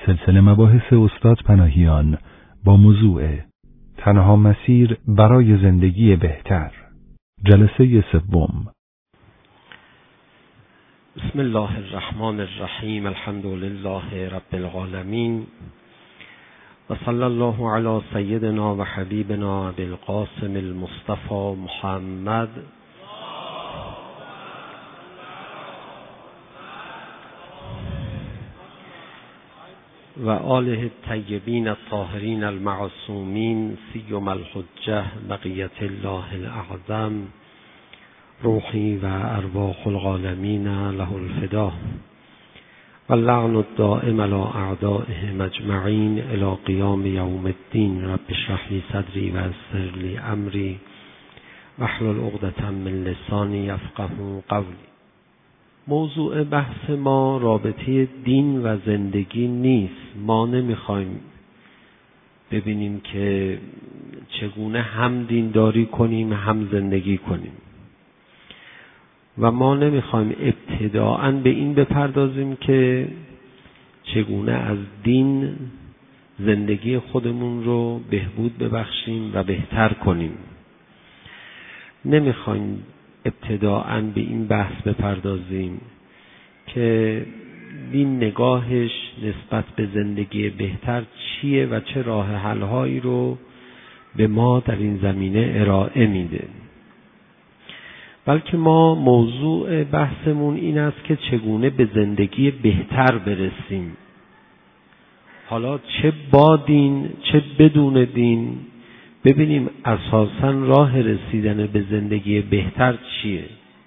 سلسله مباحث استاد پناهیان با موضوع تنها مسیر برای زندگی بهتر، جلسه سوم. بسم الله الرحمن الرحیم. الحمد لله رب العالمین و صلی الله علی سیدنا و حبیبنا ابی القاسم المصطفى محمد و آله الطیبین الطاهرین المعصومین سیما الحجة بقیة الله الاعظم روحی و ارواح العالمین له الفدا و اللعن الدائم علی اعدائهم اجمعین الی قیام یوم الدین. رب اشرح لی صدری و یسر لی امری واحلل عقدة من لسانی یفقهوا قولی. موضوع بحث ما رابطه دین و زندگی نیست. ما نمیخوایم ببینیم که چگونه هم دینداری کنیم هم زندگی کنیم و ما نمیخوایم ابتداءً به این بپردازیم که چگونه از دین زندگی خودمون رو بهبود ببخشیم و بهتر کنیم. نمیخوایم ابتداءً به این بحث بپردازیم که دین نگاهش نسبت به زندگی بهتر چیه و چه راه حل‌هایی رو به ما در این زمینه ارائه میده، بلکه ما موضوع بحثمون این است که چگونه به زندگی بهتر برسیم، حالا چه با دین چه بدون دین. ببینیم اساساً راه رسیدن به زندگی بهتر چیه.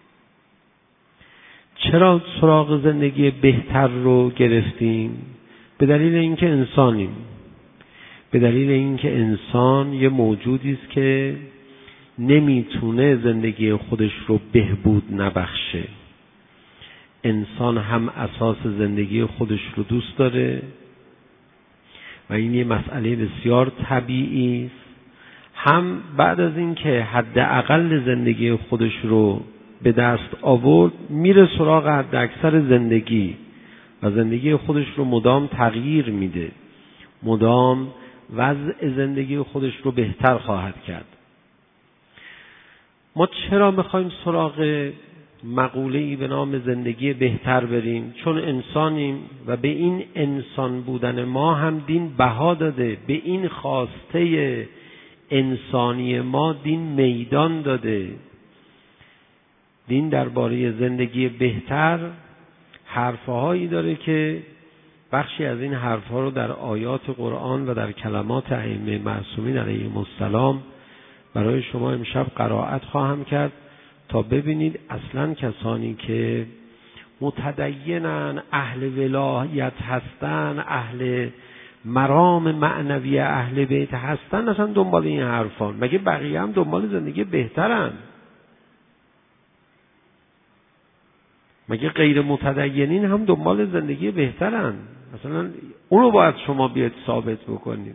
چرا سراغ زندگی بهتر رو گرفتیم؟ به دلیل اینکه انسانیم، به دلیل اینکه انسان یه موجودی است که نمیتونه زندگی خودش رو بهبود نبخشه. انسان هم اساس زندگی خودش رو دوست داره و این یه مسئله بسیار طبیعی است. هم بعد از اینکه حداقل زندگی خودش رو به دست آورد میره سراغ حد اکثر زندگی و زندگی خودش رو مدام تغییر میده، مدام وضع زندگی خودش رو بهتر خواهد کرد. ما چرا میخوایم سراغ مقوله‌ای به نام زندگی بهتر بریم؟ چون انسانیم و به این انسان بودن ما هم دین بها داده، به این خواسته انسانی ما دین میدان داده. دین درباره زندگی بهتر حرفهایی داره که بخشی از این حرفها رو در آیات قرآن و در کلمات ائمه معصومین علیهم السلام برای شما امشب قرائت خواهم کرد تا ببینید اصلا کسانی که متدینن، اهل ولایت هستن، اهل مرام معنوی اهل بیت هستن، اصلا دنبال این حرفان. مگه بقیه هم دنبال زندگی بهترن؟ مگه غیر متدینین هم دنبال زندگی بهترن؟ مثلا اونو باید شما بیاید ثابت بکنید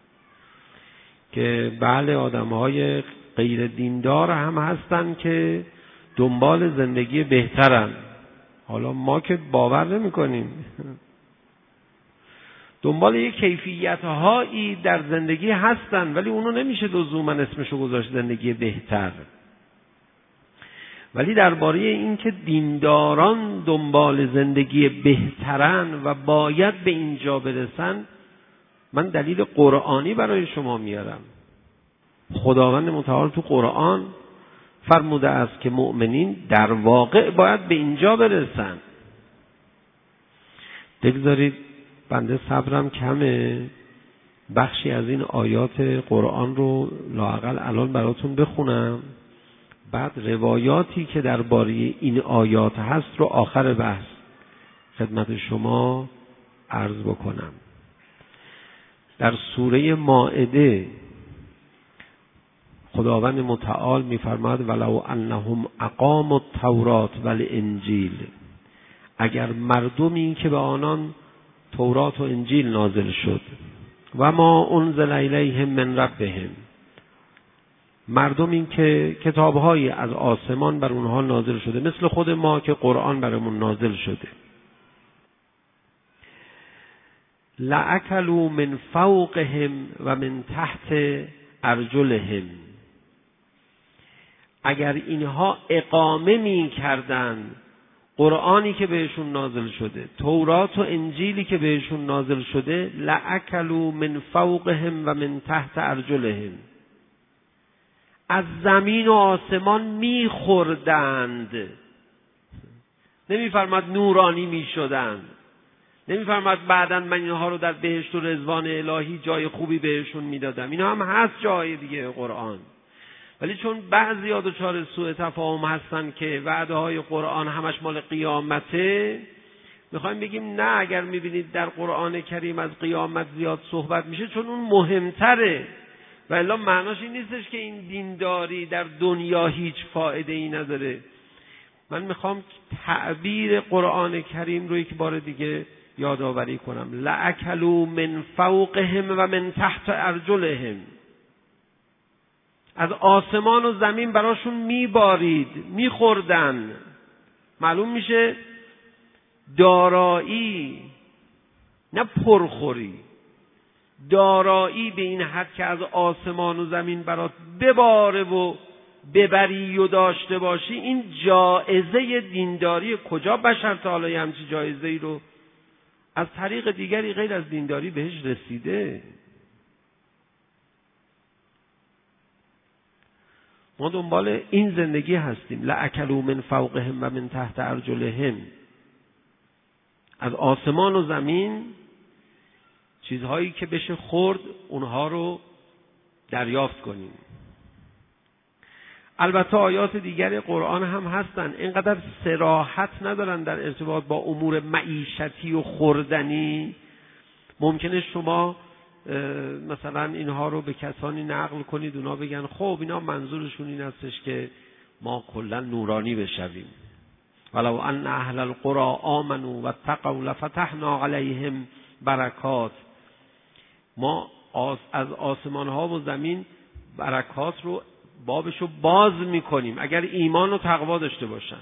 که بله آدم‌های غیر دیندار هم هستن که دنبال زندگی بهترن. حالا ما که باور نمی‌کنیم، دنبال یک کیفیت‌هایی در زندگی هستن، ولی اونو نمیشه لزوما اسمشو گذاشت زندگی بهتر. ولی درباره این که دینداران دنبال زندگی بهترن و باید به اینجا برسن، من دلیل قرآنی برای شما میارم. خداوند متعال تو قرآن فرموده است که مؤمنین در واقع باید به اینجا برسن. بگذارید بنده صبرم کمه، بخشی از این آیات قرآن رو لااقل الان براتون بخونم، بعد روایاتی که درباره این آیات هست رو آخر بحث خدمت شما عرض بکنم. در سوره مائده خداوند متعال می‌فرماید ولو انهم اقاموا التوراة والانجیل، اگر مردمی که به آنان تورات و انجیل نازل شد و ما انزل الیهم من ربهم، مردمی که کتاب‌هایی از آسمان بر اونها نازل شده مثل خود ما که قرآن برامون نازل شده، لأکلوا من فوقهم و من تحت ارجلهم. اگر اینها اقامه می کردن قرآنی که بهشون نازل شده، تورات و انجیلی که بهشون نازل شده، لأکلوا من فوقهم و من تحت ارجلهم، از زمین و آسمان میخوردند. نمیفرماد نورانی میشدند، نمیفرماد بعداً من اینها رو در بهشت و رضوان الهی جای خوبی بهشون میدادم. اینا هم هست جای دیگه قرآن، ولی چون بعضی‌ها دچار سوء تفاهم هستن که وعده های قرآن همش مال قیامته، میخوایم بگیم نه، اگر میبینید در قرآن کریم از قیامت زیاد صحبت میشه چون اون مهمتره، و الا معناش این نیستش که این دینداری در دنیا هیچ فایده ای نداره. من میخوام تعبیر قرآن کریم رو یک بار دیگه یادآوری کنم. لأکلوا من فوقهم و من تحت ارجلهم، از آسمان و زمین براشون میبارید، میخوردن. معلوم میشه دارایی، نه پرخوری، دارایی به این حد که از آسمان و زمین برات بباره و ببری و داشته باشی، این جایزه دینداری. کجا بشر تا حالا همچین جایزه‌ای رو از طریق دیگری غیر از دینداری بهش رسیده؟ ما دنبال این زندگی هستیم. لأکلوا من فوقهم و من تحت ارجلهم، از آسمان و زمین چیزهایی که بشه خورد اونها رو دریافت کنیم. البته آیات دیگر قرآن هم هستن، اینقدر صراحت ندارن در ارتباط با امور معیشتی و خوردنی. ممکنه شما مثلا اینها رو به کسانی نقل کنید، اونا بگن خب اینا منظورشون این هستش که ما کلا نورانی بشویم. ولو ان اهل القرى آمنوا واتقوا لفتحنا علیهم برکات. ما از آسمان ها و زمین برکات رو بابشو باز میکنیم اگر ایمان و تقوا داشته باشن.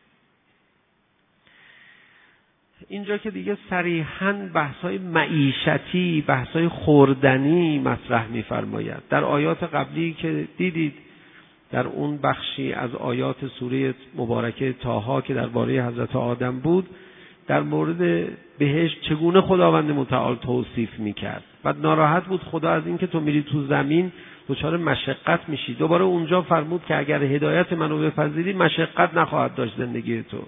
اینجا که دیگه صریحاً بحث‌های معیشتی، بحث‌های خوردنی مطرح می‌فرماید. در آیات قبلی که دیدید، در اون بخشی از آیات سوره مبارکه طه که درباره حضرت آدم بود، در مورد بهشت چگونه خداوند متعال توصیف می‌کرد. بعد ناراحت بود خدا از این که تو میری تو زمین دچار مشقت میشی. دوباره اونجا فرمود که اگر هدایت منو بپذیری مشقت نخواهد داشت زندگی تو.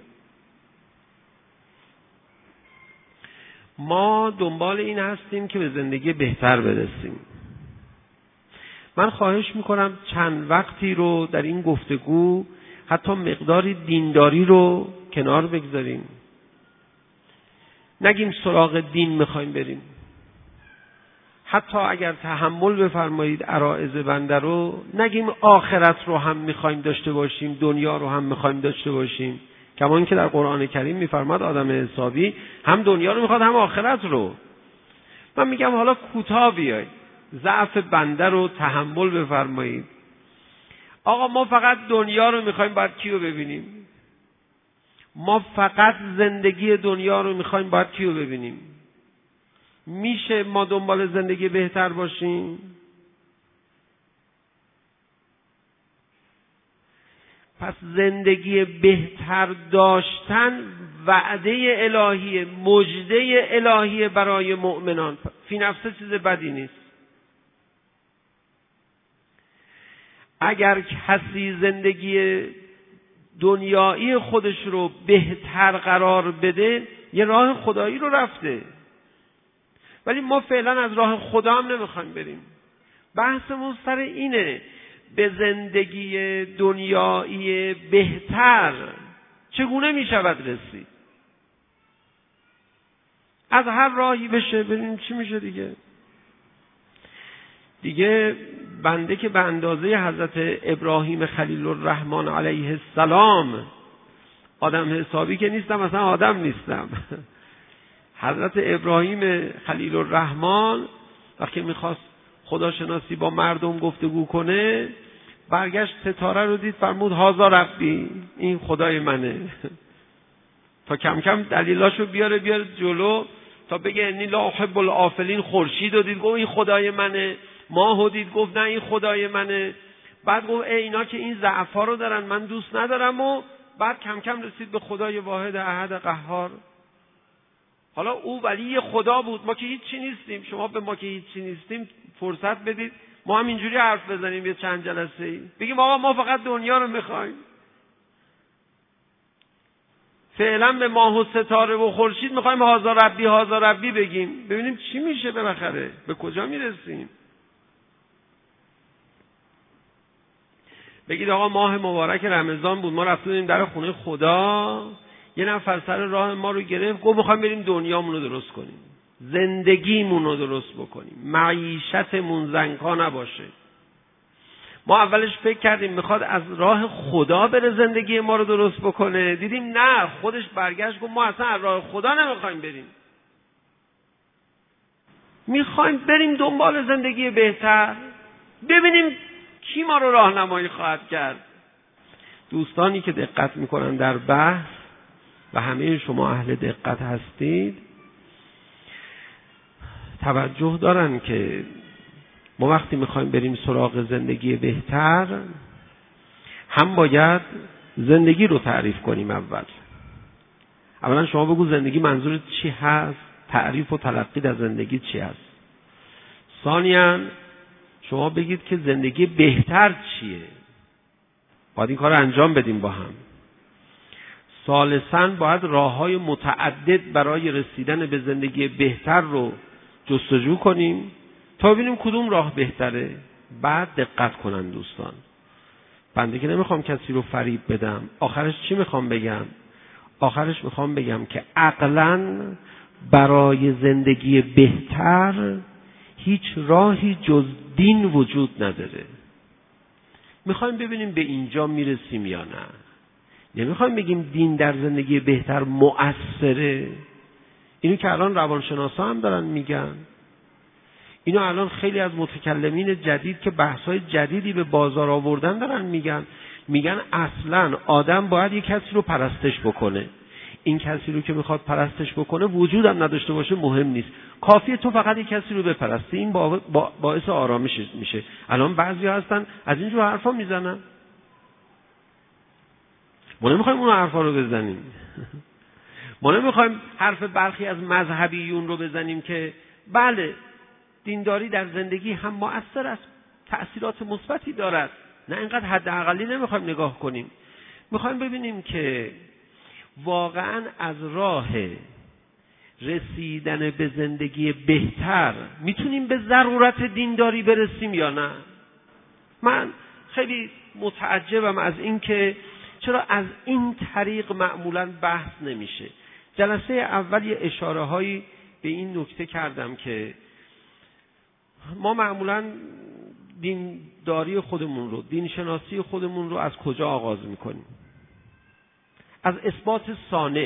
ما دنبال این هستیم که به زندگی بهتر برسیم. من خواهش میکنم چند وقتی رو در این گفتگو حتی مقداری دینداری رو کنار بگذاریم. نگیم سراغ دین میخوایم بریم. حتی اگر تحمل بفرمایید عرائض بنده رو، نگیم آخرت رو هم میخوایم داشته باشیم، دنیا رو هم میخوایم داشته باشیم. کما اینکه در قرآن کریم میفرماد آدم حسابی هم دنیا رو میخواد هم آخرت رو. من میگم حالا کوتاه بیاید، ضعف بنده رو تحمل بفرمایید. آقا ما فقط دنیا رو میخوایم، باید کیو ببینیم؟ ما فقط زندگی دنیا رو میخوایم، باید کیو ببینیم؟ میشه ما دنبال زندگی بهتر باشیم؟ پس زندگی بهتر داشتن وعده الهیه، مژده الهیه برای مؤمنان. فی نفسه چیز بدی نیست. اگر کسی زندگی دنیایی خودش رو بهتر قرار بده، یه راه خدایی رو رفته. ولی ما فعلا از راه خدا هم نمیخوایم بریم. بحثمون سر اینه، به زندگی دنیایی بهتر چگونه می شود رسید؟ از هر راهی بشه ببینیم چی میشه دیگه بنده که به اندازه حضرت ابراهیم خلیل الرحمن علیه السلام آدم حسابی که نیستم، اصلا آدم نیستم. حضرت ابراهیم خلیل الرحمن وقتی میخواست خداشناسی با مردم گفتگو کنه، برگشت ستاره رو دید، فرمود هازا ربی، این خدای منه. تا کم کم دلیلاشو بیاره جلو، تا بگه انی لا احب الآفلین. خورشید رو دید گفت این خدای منه، ماه رو دید گفت نه این خدای منه. بعد گفت اینا که این ضعفا رو دارن من دوست ندارم، و بعد کم کم رسید به خدای واحد احد قهار. حالا او ولی خدا بود، ما که هیچی نیستیم. شما به ما که هیچی نیستیم فرصت بدید ما هم اینجوری حرف بزنیم یه چند جلسه ای، بگیم آقا ما فقط دنیا رو میخوایم. فعلا به ماه و ستاره و خورشید میخوایم هازا ربی بگیم، ببینیم چی میشه، بالاخره به کجا میرسیم. بگید آقا ماه مبارک رمضان بود، ما رفتیم در خونه خدا، یه نفر سر راه ما رو گرفت گفت میخوایم بریم دنیامون رو درست کنیم، زندگیمون رو درست بکنیم، معیشتمون زنگ‌ها نباشه. ما اولش فکر کردیم میخواد از راه خدا بره زندگی ما رو درست بکنه، دیدیم نه، خودش برگشت گفت ما اصلا از راه خدا نمیخوایم بریم، میخوایم بریم دنبال زندگی بهتر، ببینیم کی ما رو راهنمایی خواهد کرد. دوستانی که دقت میکنن در بحث و همه شما اهل دقت هستید توجه دارن که ما وقتی میخوایم بریم سراغ زندگی بهتر هم باید زندگی رو تعریف کنیم. اولا شما بگو زندگی منظورت چی هست، تعریف و تلقی از زندگی چی هست. ثانیاً شما بگید که زندگی بهتر چیه، باید این کار رو انجام بدیم با هم. ثالثاً باید راه‌های متعدد برای رسیدن به زندگی بهتر رو جستجو کنیم تا ببینیم کدوم راه بهتره. بعد دقت کنن دوستان، بنده که نمیخوام کسی رو فریب بدم. آخرش چی میخوام بگم؟ آخرش میخوام بگم که عقلاً برای زندگی بهتر هیچ راهی جز دین وجود نداره. میخوایم ببینیم به اینجا میرسیم یا نه. نمیخوایم بگیم دین در زندگی بهتر مؤثره. اینو که الان روانشناسا هم دارن میگن، اینو الان خیلی از متکلمین جدید که بحث‌های جدیدی به بازار آوردن دارن میگن اصلاً آدم باید یک کسی رو پرستش بکنه. این کسی رو که میخواد پرستش بکنه وجود هم نداشته باشه مهم نیست، کافیه تو فقط یک کسی رو بپرستی، این باعث آرامش میشه. الان بعضیا هستن از اینجور حرفا میزنن، ما نمیخوایم اون حرفا رو بزنیم. ما نمیخوایم حرف برخی از مذهبیون رو بزنیم که بله دینداری در زندگی هم مؤثر است، تأثیرات مثبتی دارد. نه اینقدر حداقلی نمیخوایم نگاه کنیم. میخوایم ببینیم که واقعا از راه رسیدن به زندگی بهتر میتونیم به ضرورت دینداری برسیم یا نه. من خیلی متعجبم از این که چرا از این طریق معمولاً بحث نمیشه. جلسه اول یه اشاره هایی به این نکته کردم که ما معمولاً دینداری خودمون رو، دین شناسی خودمون رو از کجا آغاز میکنیم؟ از اثبات صانع،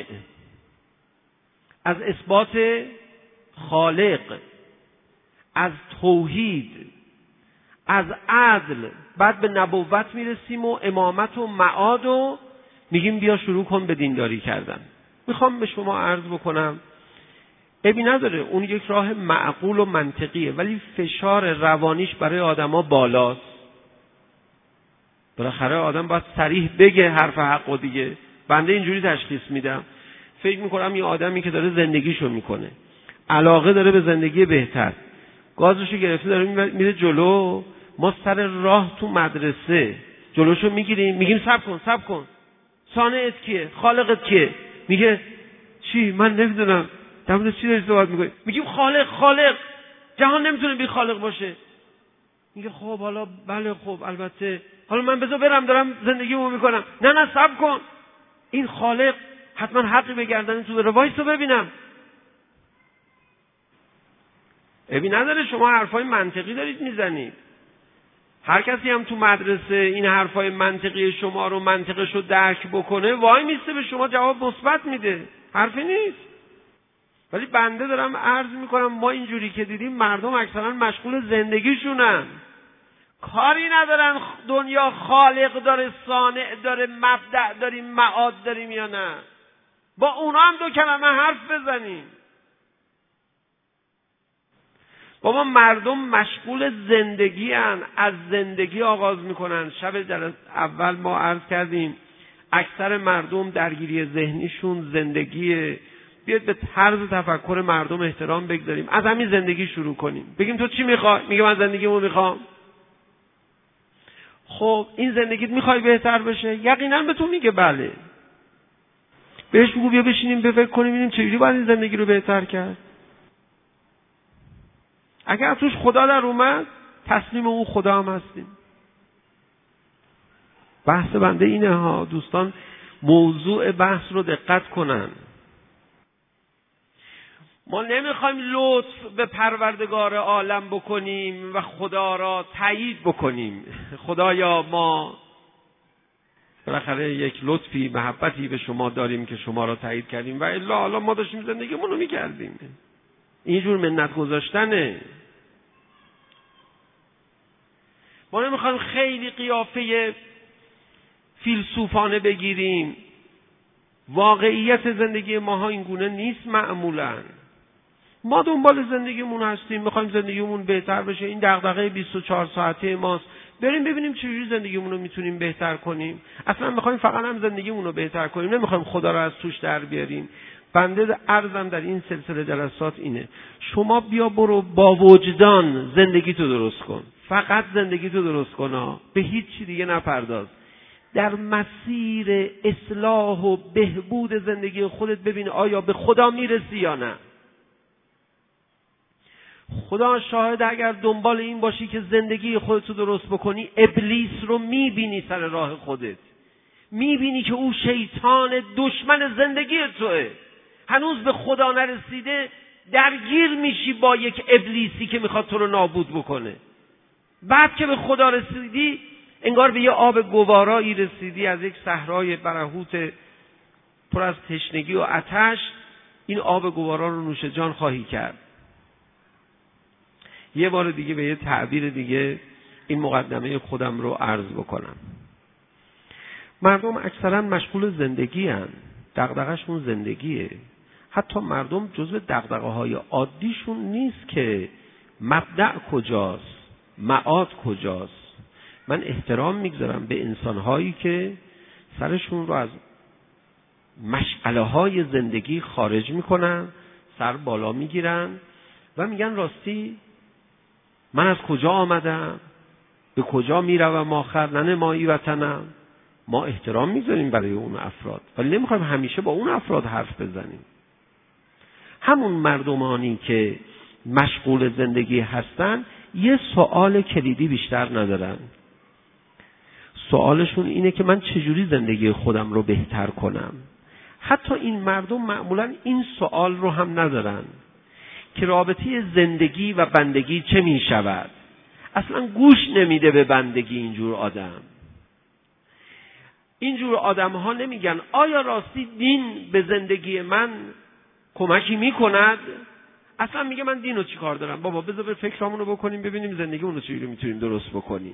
از اثبات خالق، از توحید، از عدل. بعد به نبوت میرسیم و امامت و معاد و میگیم بیا شروع کن به دینداری کردن. میخوام به شما عرض بکنم عیبی نداره، اون یک راه معقول و منطقیه، ولی فشار روانیش برای آدما بالاست. بالاخره آدم باید صریح بگه حرف حق و دیگه. بنده اینجوری تشخیص میدم، فکر میکنم یه آدمی که داره زندگیشو میکنه، علاقه داره به زندگی بهتر، گازشو گرفته داره میره جلو، ما سر راه تو مدرسه جلوشو میگیریم، میگیم صبر کن صانعت کیه، خالقت کیه؟ میگه چی؟ من نمیدونم. در مورد چی داری صحبت میکنی؟ میگیم خالق، جهان نمیتونه بی خالق باشه. میگه خب حالا بله خب البته، حالا من بذار برم دارم زندگیمو میکنم. نه صبر کن، این خالق حتما حقی به گردن تو داره، وایسو ببینم. ببین نداره، شما حرفای منطقی دارید میزنید. هر کسی هم تو مدرسه این حرفای منطقی شما رو منطقش رو درک بکنه وای میسته به شما جواب مثبت میده، حرفی نیست. ولی بنده دارم عرض میکنم ما اینجوری که دیدیم مردم اکثرا مشغول زندگیشونن، کاری ندارن دنیا خالق داره، صانع داره، مبدأ داریم، معاد داریم یا نه. با اونا هم دو کلمه حرف بزنیم. بابا مردم مشغول زندگی هن. از زندگی آغاز میکنن. شب در اول ما عرض کردیم اکثر مردم درگیری ذهنیشون زندگیه. بیاد به طرز تفکر مردم احترام بگذاریم، از همین زندگی شروع کنیم. بگیم تو چی میخوای؟ میگه من زندگیمو میخوام. خب این زندگیت میخوای بهتر بشه؟ یقینا به تو میگه بله. بهش بگو بیا بشینیم فکر کنیم ببینیم چجوری باید این زندگی رو بهتر کرد. اگر توش خدا در اومد تسلیم اون خدا هم هستیم. بحث بنده اینه ها دوستان، موضوع بحث رو دقت کنن. ما نمیخوایم لطف به پروردگار عالم بکنیم و خدا را تایید بکنیم. خدایا ما بالاخره یک لطفی محبتی به شما داریم که شما را تایید کردیم و الا حالا ما داشتیم زندگیمون رو میکردیم. اینجور منت گذاشتنه. ما نمیخوایم خیلی قیافه فیلسوفانه بگیریم. واقعیت زندگی ماها این گونه نیست معمولاً. ما دنبال زندگیمون هستیم، میخوایم زندگیمون بهتر بشه. این دغدغه 24 ساعته ماست. بریم ببینیم چجوری زندگیمون رو میتونیم بهتر کنیم. اصلا میخوایم فقط هم زندگیمون رو بهتر کنیم، نمیخوایم خدا رو از توش در بیاریم. بنده عرضم در این سلسله جلسات اینه، شما بیا برو با وجدان زندگیتو درست کن. فقط زندگیتو درست کن ها. به هیچ چی دیگه نپرداز. در مسیر اصلاح و بهبود زندگی خودت ببین آیا به خدا میرسی یا نه. خدا شاهد اگر دنبال این باشی که زندگی خودتو درست بکنی، ابلیس رو میبینی سر راه خودت. میبینی که او شیطان دشمن زندگی توه. هنوز به خدا نرسیده درگیر میشی با یک ابلیسی که میخواد تو رو نابود بکنه. بعد که به خدا رسیدی انگار به یه آب گوارایی رسیدی از یک صحرای برهوت پر از تشنگی و آتش. این آب گوارا رو نوش جان خواهی کرد. یه بار دیگه به یه تعبیر دیگه این مقدمه خودم رو عرض بکنم. مردم اکثرا مشغول زندگی هن. دغدغه‌شون زندگیه. حتی مردم جزو دغدغه‌های عادیشون نیست که مبدأ کجاست، معاد کجاست. من احترام میگذارم به انسان‌هایی که سرشون رو از مشعله‌های زندگی خارج میکنن، سر بالا میگیرن و میگن راستی من از کجا آمدم، به کجا میروم آخر، ننمایی وطنم. ما احترام میذاریم برای اون افراد ولی نمیخوایم همیشه با اون افراد حرف بزنیم. همون مردمانی که مشغول زندگی هستن یه سوال کلیدی بیشتر ندارن. سوالشون اینه که من چجوری زندگی خودم رو بهتر کنم. حتی این مردم معمولاً این سوال رو هم ندارن که رابطه زندگی و بندگی چه می شود. اصلا گوش نمیده به بندگی اینجور آدم. اینجور آدم ها نمیگن آیا راستی دین به زندگی من کمکی میکند؟ اصلا میگه من دین رو چی کار دارم بابا، بذار به فکرامونو بکنیم ببینیم زندگیمون رو چجوری میتونیم درست بکنیم.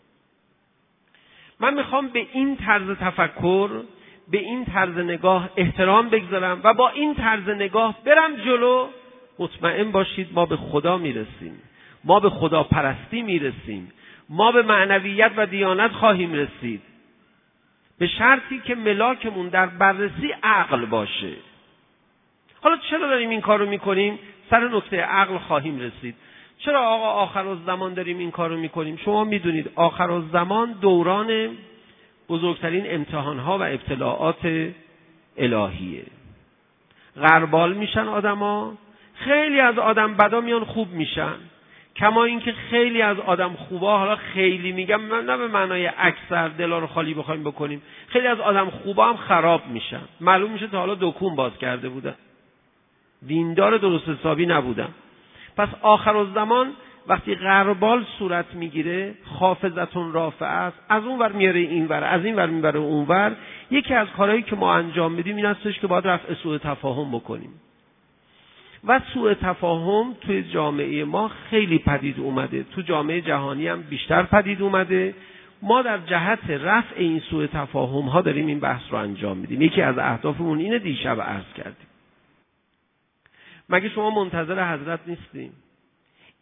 من میخوام به این طرز تفکر، به این طرز نگاه احترام بگذارم و با این طرز نگاه برم جلو. مطمئن باشید ما به خدا میرسیم، ما به خدا پرستی میرسیم، ما به معنویت و دیانت خواهیم رسید، به شرطی که ملاکمون در بررسی عقل باشه. حالا چرا داریم این کار رو میکنیم؟ سر نکته عقل خواهیم رسید. چرا آقا آخرالزمان داریم این کار رو میکنیم؟ شما میدونید آخرالزمان دوران بزرگترین امتحانها و ابتلاعات الهیه. غربال میشن آدما، خیلی از آدم بدا میان خوب میشن، کما اینکه خیلی از آدم خوبا، حالا خیلی میگم من نه به معنای اکثر دلا رو خالی بخوایم بکنیم، خیلی از آدم خوبا هم خراب میشن. معلوم میشه تا حالا دکون باز کرده بودن، دیندار درست حسابی نبودن. پس آخرالزمان وقتی غربال صورت میگیره، خافضتون رافعه است، از اون ور میاره این ور، از این ور میبره اون ور. یکی از کارهایی که ما انجام میدیم این هستش که باید رفع سوء تفاهم بکنیم. و سوء تفاهم توی جامعه ما خیلی پدید اومده، تو جامعه جهانی هم بیشتر پدید اومده. ما در جهت رفع این سوء تفاهم ها داریم این بحث رو انجام میدیم. یکی از اهدافمون اینه، دیشب عرض کردیم. مگه شما منتظر حضرت نیستیم؟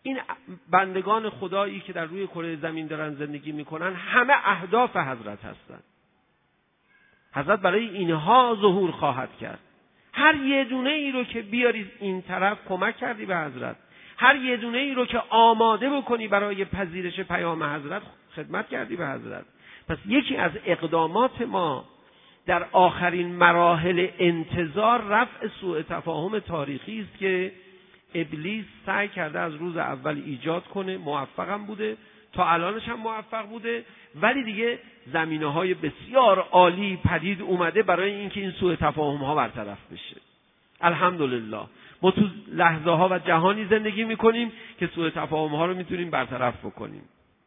این بندگان خدایی که در روی کره زمین دارن زندگی میکنن همه اهداف حضرت هستن. حضرت برای اینها ظهور خواهد کرد. هر یه دونه ای رو که بیاری این طرف کمک کردی به حضرت، هر یه دونه ای رو که آماده بکنی برای پذیرش پیام حضرت خدمت کردی به حضرت. پس یکی از اقدامات ما در آخرین مراحل انتظار رفع سوء تفاهم تاریخی است که ابلیس سعی کرده از روز اول ایجاد کنه، موفقم بوده، تا الانش هم موفق بوده، ولی دیگه زمینه‌های بسیار عالی پدید اومده برای اینکه این سوء تفاهم‌ها برطرف بشه. الحمدلله ما تو لحظه‌ها و جهانی زندگی می‌کنیم که سوء تفاهم‌ها رو می‌تونیم برطرف بکنیم.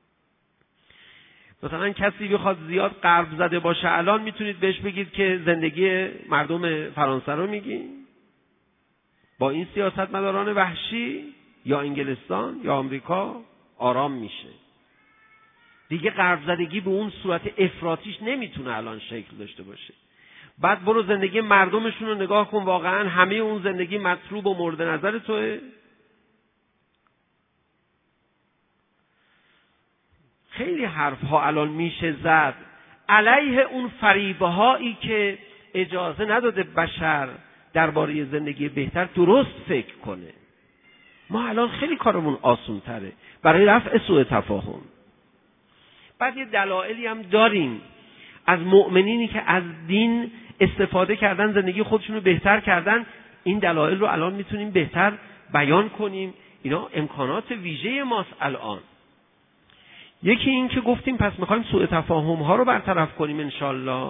مثلا کسی بخواد زیاد غرب زده باشه الان میتونید بهش بگید که زندگی مردم فرانسه رو میگی با این سیاستمداران وحشی یا انگلستان یا آمریکا آرام میشه. دیگه غرب زدگی به اون صورت افراطیش نمیتونه الان شکل داشته باشه. بعد برو زندگی مردمشون رو نگاه کن، واقعا همه اون زندگی مطلوب و مورد نظر توئه؟ خیلی حرفها الان میشه زد علیه اون فریبهایی که اجازه نداده بشر درباره زندگی بهتر درست فکر کنه. ما الان خیلی کارمون آسون تره برای رفع سوء تفاهم. بعد یه دلایلی هم داریم از مؤمنینی که از دین استفاده کردن، زندگی خودشون رو بهتر کردن. این دلایل رو الان میتونیم بهتر بیان کنیم. اینا امکانات ویژه ماست الان. یکی این که گفتیم پس میخوایم سوء تفاهم ها رو برطرف کنیم انشالله.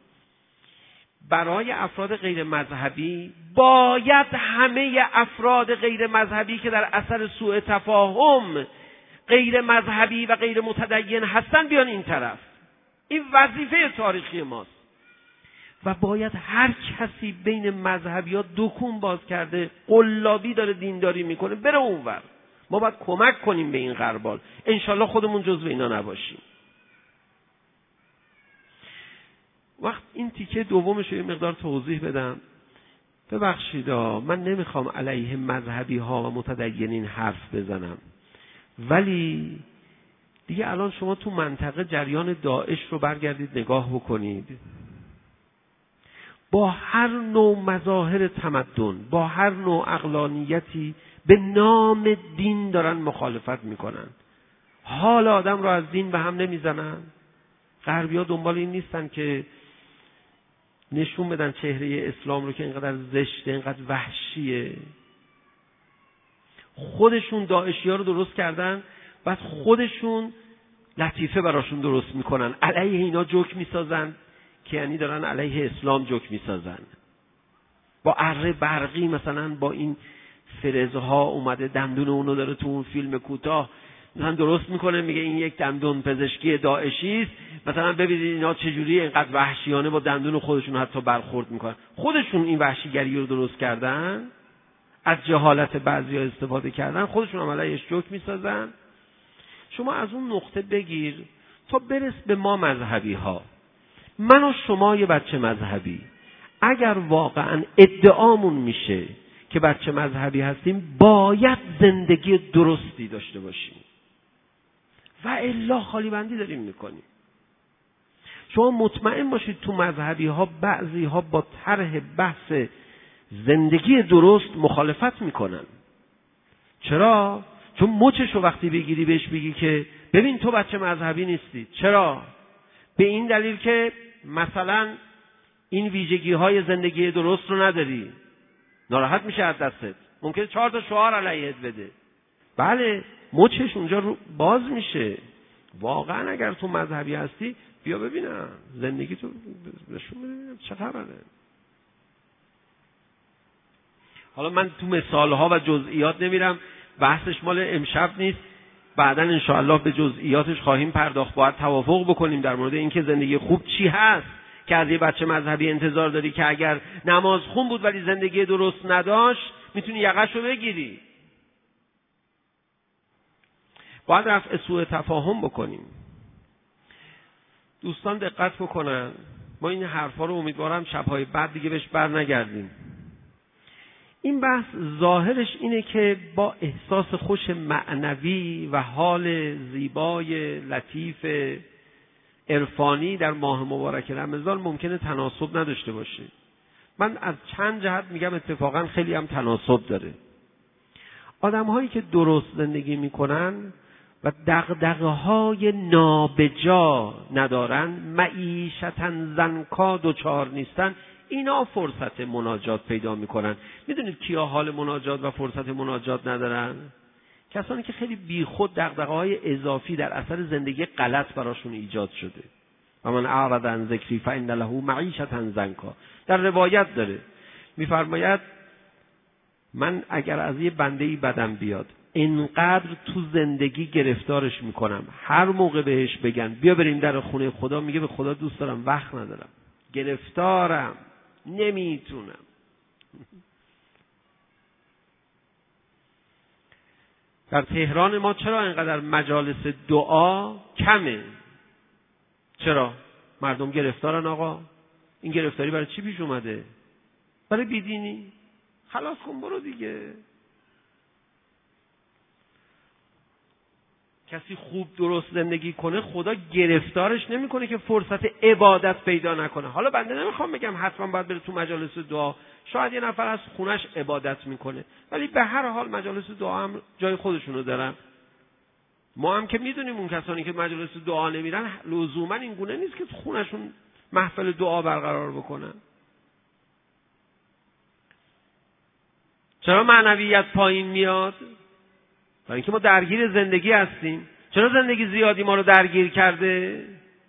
برای افراد غیر مذهبی باید همه افراد غیر مذهبی که در اثر سوء تفاهم غیر مذهبی و غیر متدین هستن بیان این طرف. این وظیفه تاریخی ماست. و باید هر کسی بین مذهبی ها دکون باز کرده قلابی داره دینداری میکنه بره اونور. ما باید کمک کنیم به این غربال. انشالله خودمون جزو اینا نباشیم. وقت این تیکه دومش رو یه مقدار توضیح بدم. ببخشید من نمیخوام علیه مذهبی ها و متدینین حرف بزنم، ولی دیگه الان شما تو منطقه جریان داعش رو برگردید نگاه بکنید. با هر نوع مظاهر تمدن، با هر نوع عقلانیتی به نام دین دارن مخالفت میکنن. حال آدم رو از دین به هم نمیزنن. غربی‌ها دنبال این نیستن که نشون بدن چهره اسلام رو که اینقدر زشته، اینقدر وحشیه. خودشون داعشی‌ها رو درست کردن، بعد خودشون لطیفه براشون درست میکنن، علیه اینا جوک میسازن که یعنی دارن علیه اسلام جوک میسازن. با اره برقی مثلا با این فرزها اومده دندون اونو داره تو اون فیلم کوتاه مثلا درست میکنه، میگه این یک دندون پزشکی داعشی است. مثلا ببینید اینا چجوری اینقدر وحشیانه با دندون خودشون حتی برخورد میکنن. خودشون این وحشیگری رو درست کردن، از جهالت بعضیا استفاده کردن، خودشون هم علیهش جوک میسازن. شما از اون نقطه بگیر تا برس به ما مذهبی ها. من و شما یه بچه مذهبی، اگر واقعا ادعامون میشه که بچه مذهبی هستیم باید زندگی درستی داشته باشیم و الا خالی بندی داریم میکنیم. شما مطمئن باشید تو مذهبی ها بعضی ها با طرح بحث زندگی درست مخالفت میکنن. چرا؟ چون مچشو وقتی بگیری بهش بگی که ببین تو بچه مذهبی نیستی. چرا؟ به این دلیل که مثلا این ویژگی های زندگی درست رو نداری، ناراحت میشه از دستت، ممکنه 4 تا شعار علیهت بده. بله مچش اونجا رو باز میشه. واقعا اگر تو مذهبی هستی بیا ببینم زندگی تو نشون ببینم چه خبره. حالا من تو مثالها و جزئیات نمیرم، بحثش مال امشب نیست، بعدا انشاءالله به جزئیاتش خواهیم پرداخت. باید توافق بکنیم در مورد اینکه زندگی خوب چی هست که از یه بچه مذهبی انتظار داری که اگر نماز خون بود ولی زندگی درست نداشت میتونی یقه‌شو بگیری. باید رفع سوء تفاهم بکنیم. دوستان دقت بکنن، ما این حرفا رو امیدوارم شب‌های بعد دیگه بهش بر نگردیم. این بحث ظاهرش اینه که با احساس خوش معنوی و حال زیبای لطیف عرفانی در ماه مبارک رمضان ممکنه تناسب نداشته باشه. من از چند جهت میگم اتفاقا خیلی هم تناسب داره. آدم‌هایی که درست زندگی میکنن و دغدغه‌های نابجا ندارن، معیشتاً زنکا دچار نیستن، اینا فرصت مناجات پیدا میکنن. میدونید کیا حال مناجات و فرصت مناجات ندارن؟ کسانی که خیلی بیخود دغدغه‌های اضافی در اثر زندگی غلط براشون ایجاد شده. و من اعرض عن ذکری فإن له معیشة ضنکا. در روایت داره میفرماید من اگر از یه بنده‌ای بدم بیاد اینقدر تو زندگی گرفتارش میکنم، هر موقع بهش بگن بیا بریم در خونه خدا، میگه به خدا دوست دارم وقت ندارم، گرفتارم، نمیتونم. در تهران ما چرا اینقدر مجالس دعا کمه؟ چرا؟ مردم گرفتارن آقا. این گرفتاری برای چی پیش اومده؟ برای بیدینی. خلاص کن برو دیگه. کسی خوب درست زندگی کنه خدا گرفتارش نمیکنه که فرصت عبادت پیدا نکنه. حالا بنده نمیخوام بگم حتما باید بره تو مجالس دعا، شاید یه نفر از خونش عبادت میکنه، ولی به هر حال مجالس دعا هم جای خودشونو دارن. ما هم که میدونیم اون کسانی که مجالس دعا نمیرن لزوما این گونه نیست که تو خونشون محفل دعا برقرار بکنن. چرا معنویت پایین میاد؟ برای اینکه ما درگیر زندگی هستیم. چرا زندگی زیادی ما رو درگیر کرده؟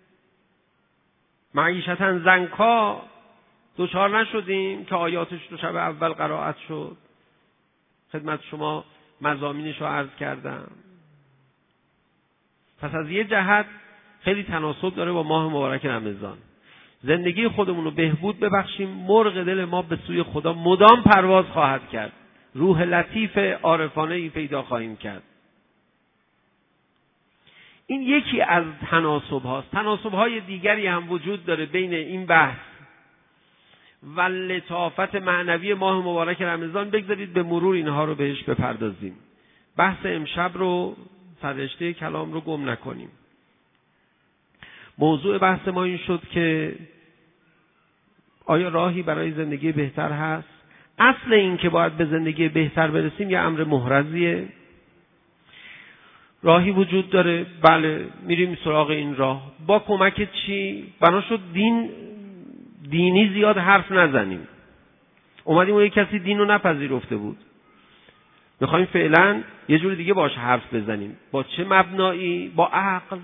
معیشتاً ضنکا دچار نشدیم که آیاتش رو شب اول قرائت شد. خدمت شما مضامینش رو عرض کردم. پس از یه جهت خیلی تناسب داره با ماه مبارک رمضان. زندگی خودمون رو بهبود ببخشیم، مرغ دل ما به سوی خدا مدام پرواز خواهد کرد. روح لطیف عارفانه‌ای پیدا خواهیم کرد. این یکی از تناسب هاست. تناسب های دیگری هم وجود داره بین این بحث و لطافت معنوی ماه مبارک رمضان. بگذارید به مرور اینها رو بهش بپردازیم. بحث امشب رو، سررشته کلام رو گم نکنیم. موضوع بحث ما این شد که آیا راهی برای زندگی بهتر هست؟ اصل این که باید به زندگی بهتر برسیم یه امر محرزیه. راهی وجود داره، بله، میریم سراغ این راه. با کمک چی؟ بنا شد دینی زیاد حرف نزنیم. اومدیم و یک کسی دین رو نپذیرفته بود، میخوایم فعلا یه جور دیگه باش حرف بزنیم. با چه مبنایی؟ با عقل.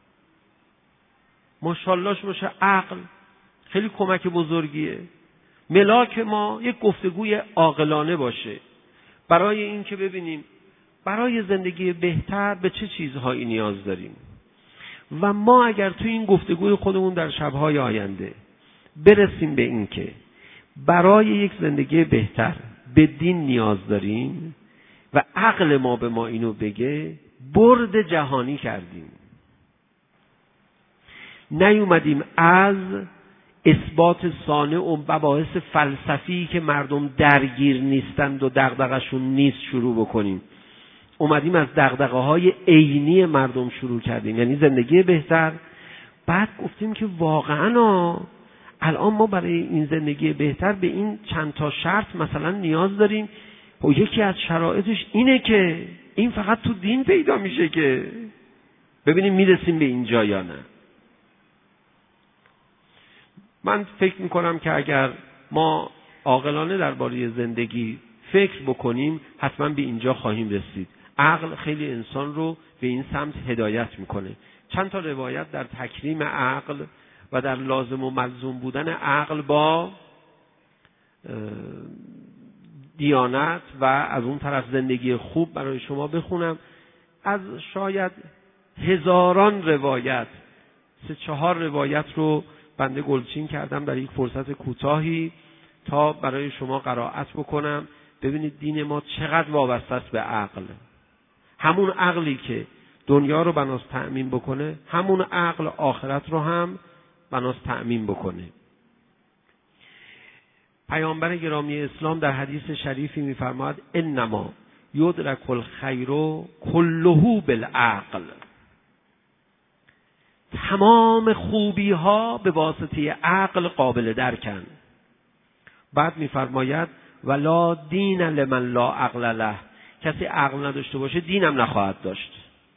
ماشاءاللهش باشه عقل. خیلی کمک بزرگیه. ملاک ما یک گفتگوی عاقلانه باشه برای این که ببینیم برای زندگی بهتر به چه چیزهایی نیاز داریم و ما اگر تو این گفتگوی خودمون در شبهای آینده برسیم به این که برای یک زندگی بهتر به دین نیاز داریم و عقل ما به ما اینو بگه، برد جهانی کردیم. نیومدیم از اثبات صانع و مباحث فلسفی که مردم درگیر نیستند و دغدغه‌شون نیست شروع بکنیم. اومدیم از دغدغه‌های عینی مردم شروع کردیم، یعنی زندگی بهتر. بعد گفتیم که واقعا الان ما برای این زندگی بهتر به این چند تا شرط مثلا نیاز داریم و یکی از شرایطش اینه که این فقط تو دین پیدا میشه، که ببینیم میرسیم به اینجا یا نه. من فکر میکنم که اگر ما عاقلانه درباره زندگی فکر بکنیم حتما به اینجا خواهیم رسید. عقل خیلی انسان رو به این سمت هدایت میکنه. چند تا روایت در تکریم عقل و در لازم و ملزوم بودن عقل با دیانت و از اون طرف زندگی خوب برای شما بخونم. از شاید هزاران روایت 3-4 روایت رو بنده گلچین کردم در یک فرصت کوتاهی تا برای شما قرائت بکنم. ببینید دین ما چقدر وابسته است به عقل. همون عقلی که دنیا رو بناست تأمین بکنه، همون عقل آخرت رو هم بناست تأمین بکنه. پیامبر گرامی اسلام در حدیث شریفی می‌فرماید انما یدرک الخیر کله بالعقل. تمام خوبی ها به واسطه عقل قابل درکن. بعد می‌فرماید ولا دین لمن لا عقل له. کسی عقل نداشته باشه دینم نخواهد داشت.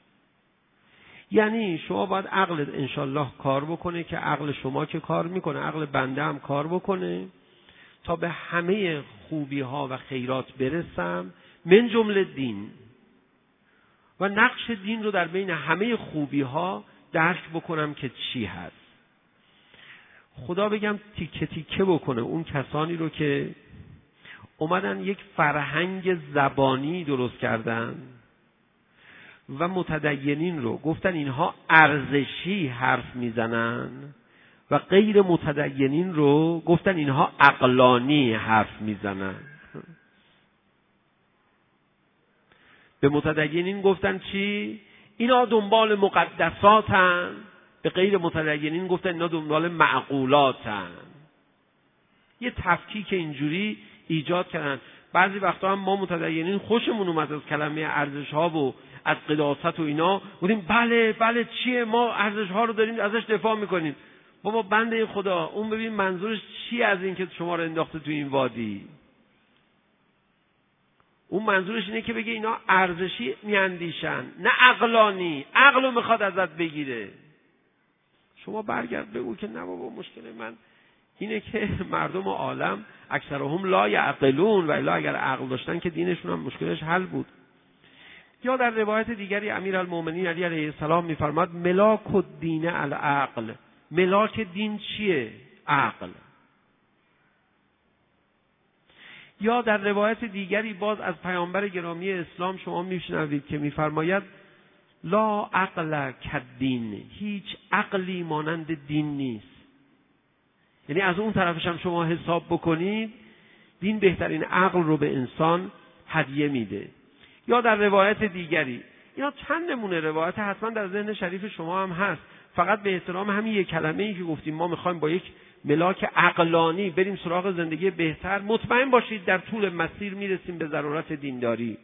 یعنی شما باید عقلت انشالله کار بکنه که عقل شما که کار میکنه، عقل بنده هم کار بکنه تا به همه خوبی ها و خیرات برسم، من جمله دین، و نقش دین رو در بین همه خوبی ها درک بکنم که چی هست. خدا بگم تیکه تیکه بکنه اون کسانی رو که اومدن یک فرهنگ زبانی درست کردن و متدینین رو گفتن اینها ارزشی حرف میزنن و غیر متدینین رو گفتن اینها عقلانی حرف میزنن. به متدینین گفتن چی؟ اینا دنبال مقدساتن. به غیر متدینین گفتن اینا دنبال معقولاتن. یه تفکیک اینجوری ایجاد کردن. بعضی وقتا هم ما متدینین خوشمون اومد از کلمه ارزش ها و از قداست و اینا، بودیم بله چیه، ما ارزش ها رو داریم ازش دفاع میکنیم. بابا بنده خدا، اون ببین منظورش چی از این که شما رو انداخته تو این وادی؟ اون منظورش اینه که بگه اینا ارزشی میاندیشن نه عقلانی، عقلو میخواد ازت بگیره. شما برگرد بگو که نه بابا، مشکل من اینه که مردم عالم اکثرهم لا یعقلون، و الا اگر عقل داشتن که دینشون هم مشکلش حل بود. یا در روایت دیگری امیرالمومنین علی علیه السلام میفرماد ملاک الدین العقل. ملاک دین چیه؟ عقل. یا در روایت دیگری باز از پیامبر گرامی اسلام شما میشنوید که میفرماید لا عقل کالدین. هیچ عقلی مانند دین نیست. یعنی از اون طرفش هم شما حساب بکنید، دین بهترین عقل رو به انسان هدیه میده. یا در روایت دیگری، اینا چند نمونه روایت حتما در ذهن شریف شما هم هست، فقط به احترام همین یک کلمه‌ای که گفتیم ما میخوایم با یک ملاک عقلانی بریم سراغ زندگی بهتر، مطمئن باشید در طول مسیر میرسیم به ضرورت دینداری.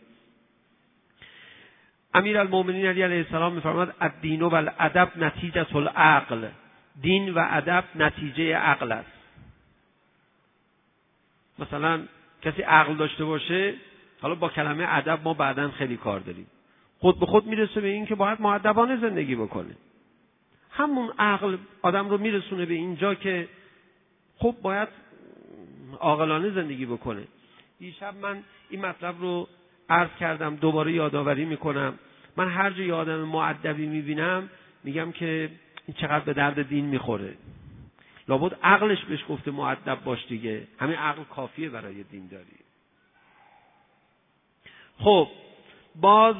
امیرالمومنین علی علیه السلام میفرماد الدین و الادب نتیجه العقل. دین و ادب نتیجه عقل است. مثلا کسی عقل داشته باشه، حالا با کلمه ادب ما بعداً خیلی کار داریم، خود به خود میرسه به این که باید مؤدبانه زندگی بکنه. همون عقل آدم رو میرسونه به اینجا که خب باید عاقلانه زندگی بکنه. دیشب من این مطلب رو عرض کردم، دوباره یادآوری میکنم. من هر جای آدم مؤدبی میبینم میگم که این چقدر به درد دین میخوره. لابد عقلش بهش گفته مؤدب باش دیگه. همین عقل کافیه برای دینداری. خب باز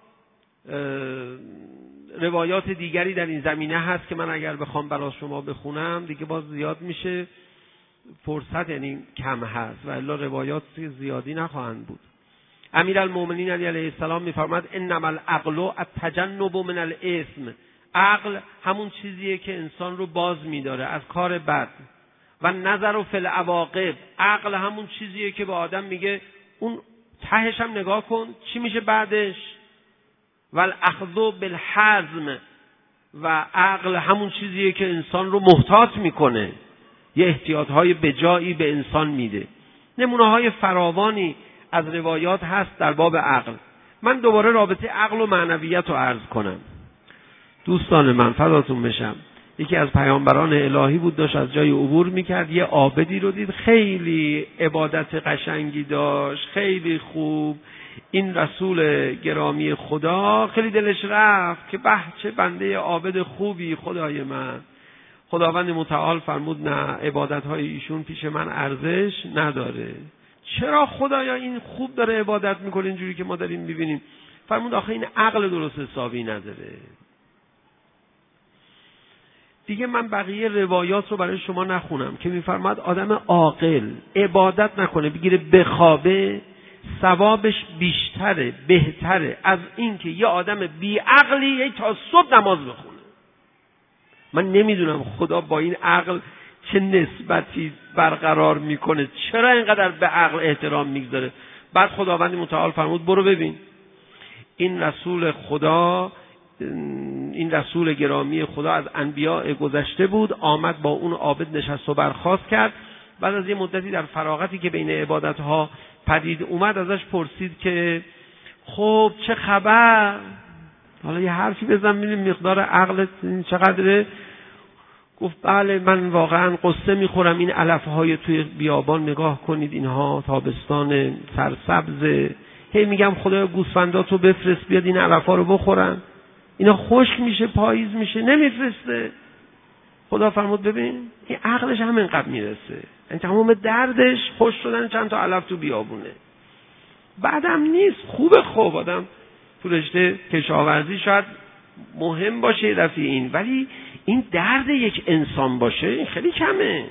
روایات دیگری در این زمینه هست که من اگر بخوام برای شما بخونم دیگه باز زیاد میشه، فرصت یعنی کم هست و الا روایات زیادی نخواهند بود. امیرالمومنین علی علیه السلام میفرماد انما العقل التجنب من الاثم. عقل همون چیزیه که انسان رو باز میداره از کار بد. و نظر فی العواقب. عقل همون چیزیه که به آدم میگه اون تهش هم نگاه کن چی میشه بعدش. و الاخذ بالحزم. و عقل همون چیزیه که انسان رو محتاط میکنه، یه احتیاطهای بجایی به انسان میده. نمونه های فراوانی از روایات هست در باب عقل. من دوباره رابطه عقل و معنویت رو عرض کنم. دوستان من فداتون بشم، یکی از پیامبران الهی بود، داشت از جای عبور میکرد، یه عابدی رو دید خیلی عبادت قشنگی داشت، خیلی خوب. این رسول گرامی خدا خیلی دلش رفت که به چه بنده عابد خوبی خدای من. خداوند متعال فرمود نه، عبادت‌های ایشون پیش من ارزش نداره. چرا خدایا این خوب داره عبادت میکنه اینجوری که ما داریم میبینیم؟ فرمود آخه این عقل درست حسابی نداره. دیگه من بقیه روایات رو برای شما نخونم که میفرماد آدم عاقل عبادت نکنه بگیره بخوابه، ثوابش بیشتره، بهتره از این که یه آدم بی عقلی تا صبح نماز بخونه. من نمیدونم خدا با این عقل چه نسبتی برقرار میکنه، چرا اینقدر به عقل احترام میگذاره. بعد خداوند متعال فرمود برو ببین این رسول خدا، این رسول گرامی خدا از انبیاء گذشته بود، آمد با اون عابد نشست و برخاست کرد. بعد از یه مدتی در فراغتی که بین عبادتها پدید اومد ازش پرسید که خب چه خبر، حالا یه حرفی بزن ببینیم مقدار عقلت چقدره. گفت بله من واقعا قصه میخورم، این علفهای توی بیابان نگاه کنید، اینها تابستان سرسبز، هی میگم خدایا گوسفنداتو بفرست بیاد این علفها رو بخورن، اینا خشک میشه پاییز میشه، نمیفرسته. خدا فرمود ببین این عقلش همینقدر میرسه، این تمام دردش خوش شدن چند تا علف تو بیابونه. بعدم نیست خوبه، خوب آدم تو رشته کشاورزی شاید مهم باشه یه دفعه این، ولی این درد یک انسان باشه این خیلی کمه.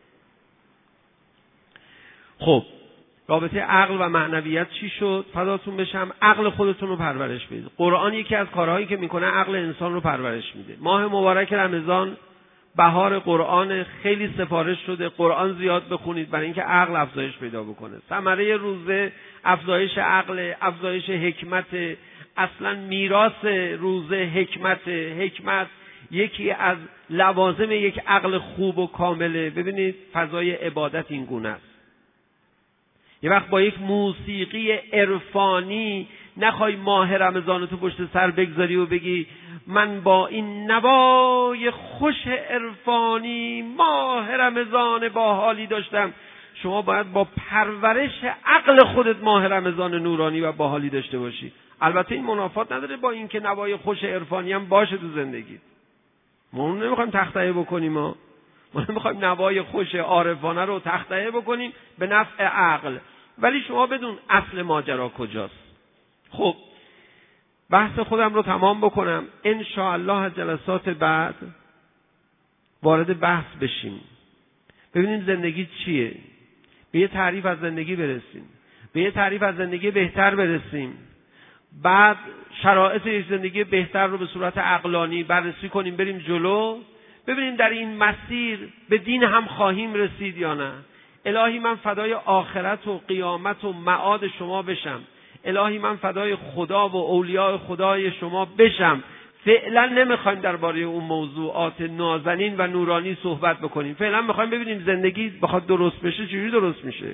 خب رابطه عقل و معنویت چی شد؟ فداتون بشم عقل خودتون رو پرورش بدید. قرآن یکی از کارهایی که میکنه عقل انسان رو پرورش میده. ماه مبارک رمضان بهار قرآن، خیلی سفارش شده قرآن زیاد بخونید برای اینکه عقل افزایش پیدا بکنه. ثمره روزه افزایش عقل، افزایش حکمت، اصلا میراث روزه حکمت یکی از لوازم یک عقل خوب و کامله. ببینید فضای عبادت این گونه است. یه وقت با یک موسیقی عرفانی نخوای ماه رمضان تو پشت سر بگذاری و بگی من با این نوای خوش عرفانی ماه رمضان با حالی داشتم. شما باید با پرورش عقل خودت ماه رمضان نورانی و با حالی داشته باشی. البته این منافات نداره با این که نوای خوش عرفانی هم باشه تو زندگی. ما اون نمیخوایم تخطئه بکنیم، ما نمیخوایم نوای خوش عارفانه رو تخطئه بکنیم به نفع عقل، ولی شما بدون اصل ماجرا کجاست. خب بحث خودم رو تمام بکنم، ان شاء الله از جلسات بعد وارد بحث بشیم، ببینیم زندگی چیه، به یه تعریف از زندگی برسیم، به یه تعریف از زندگی بهتر برسیم، بعد شرایط یک زندگی بهتر رو به صورت عقلانی بررسی کنیم، بریم جلو، ببینیم در این مسیر به دین هم خواهیم رسید یا نه. الهی من فدای آخرت و قیامت و معاد شما بشم، الهی من فدای خدا و اولیاء خدای شما بشم. فعلا نمیخوایم درباره اون موضوعات نازنین و نورانی صحبت بکنیم، فعلا میخوایم ببینیم زندگی بخواد درست بشه چجوری درست میشه.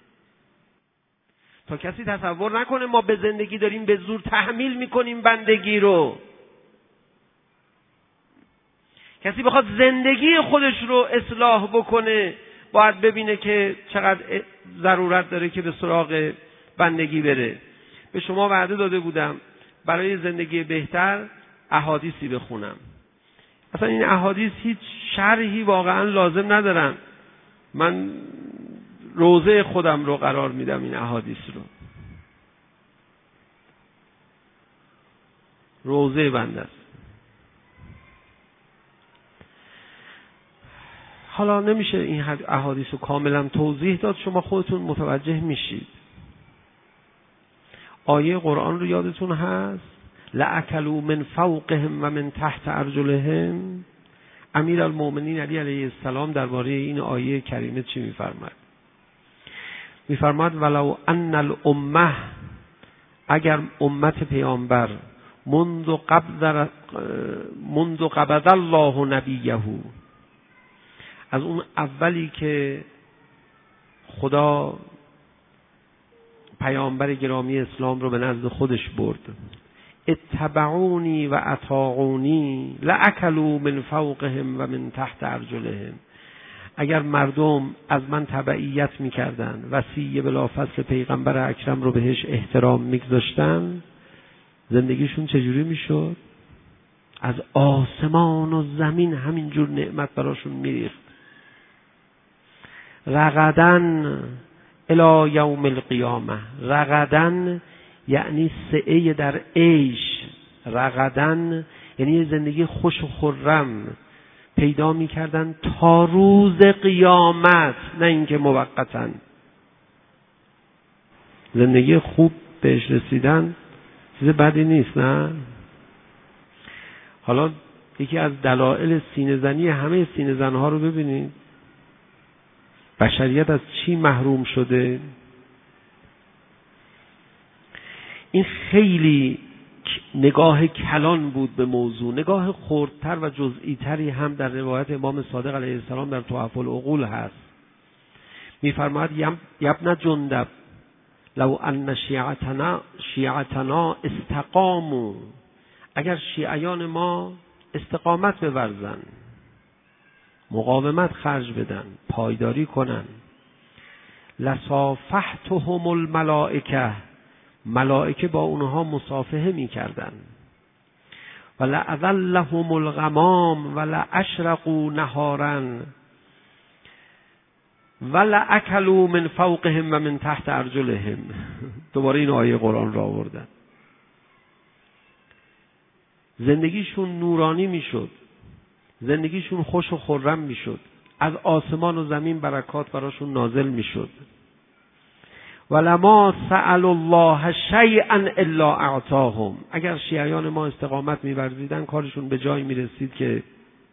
تا کسی تصور نکنه ما به زندگی داریم به زور تحمیل میکنیم بندگی رو. کسی بخواد زندگی خودش رو اصلاح بکنه باید ببینه که چقدر ضرورت داره که به سراغ بندگی بره. به شما وعده داده بودم برای زندگی بهتر احادیثی بخونم. اصلا این احادیث هیچ شرحی واقعا لازم ندارن، من روزه خودم رو قرار میدم این احادیث رو، روزه بنده است. حالا نمیشه این احادیث رو کاملا توضیح داد، شما خودتون متوجه میشید. آیه قرآن رو یادتون هست لأکلوا من فوقهم و من تحت ارجلهم. امیرالمؤمنین علی علیه السلام درباره این آیه کریمه چی میفرماید؟ میفرماید ولو ان الامه، اگر امت پیامبر منذ قبض الله نبیه، از اون اولی که خدا پیامبر گرامی اسلام رو به نزد خودش برد، اتبعونی و اطاعونی لأکلوا من فوقهم و من تحت ارجلهم. اگر مردم از من تبعیت میکردن، وصی بلافاصله پیغمبر اکرم رو بهش احترام میگذاشتن، زندگیشون چجوری میشد؟ از آسمان و زمین همینجور نعمت براشون میریخت. رغدن الی یوم القیامه. رغدن یعنی سعی در عیش، رغدن یعنی یه زندگی خوش و خرم پیدا میکردن تا روز قیامت، نه اینکه موقتا. زندگی خوب بهش رسیدن چیز بدی نیست، نه؟ حالا یکی از دلایل سینه زنی همه سینه زنها رو ببینید، بشریت از چی محروم شده؟ این خیلی نگاه کلان بود به موضوع. نگاه خردتر و جزئی تری هم در روایت امام صادق علیه السلام در تحف العقول هست. می‌فرماید یبن جندب لو ان شیعتنا استقاموا، اگر شیعیان ما استقامت بورزن، مقاومت خرج بدن، پایداری کنن، لصافحتهم الملائکه، ملائکه با اونها مصافحه می‌کردن، ولأذلهم الغمام ولأشرقوا نهارا ولأکلوا من فوقهم و من تحت ارجلهم. دوباره این آیه قرآن را آوردن. زندگیشون نورانی میشد، زندگیشون خوش و خرم میشد، از آسمان و زمین برکات براشون نازل میشد. ولما سأل الله شیئا الا اعطاهم، اگر شیعیان ما استقامت می‌ورزیدن کارشون به جایی میرسید که